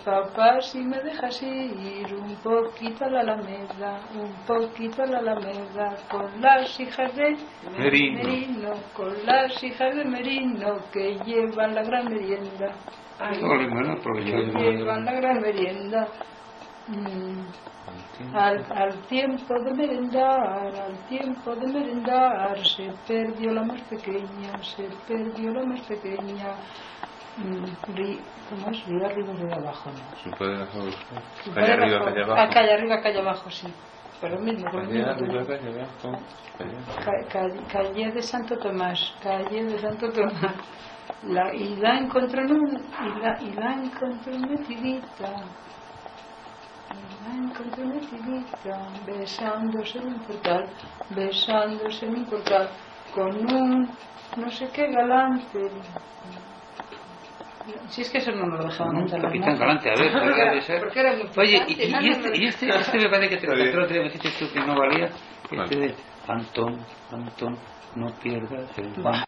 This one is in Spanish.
papá, si me dejas ir un poquito a la Alameda, un poquito a la Alameda, con las hijas de Merino, con las hijas de Merino, que llevan la gran merienda. Llevan la gran merienda. Al tiempo de merendar, se perdió la más pequeña, ¿cómo es? Río arriba, río abajo, ¿no? ¿Se puede dejar calle arriba, calle abajo? Calle arriba, calle abajo, sí. Pero lo mismo, calle arriba, calle abajo. Calle de Santo Tomás, y la encontró metidita. Besándose en un portal, con un no sé qué galante. Si es que eso no lo dejaban entrar. Capitán Galante, a ver, debe ser. Oye, y este me parece que te lo encontró, te dijiste tú que no valía. Este de Antón, no pierdas el pan.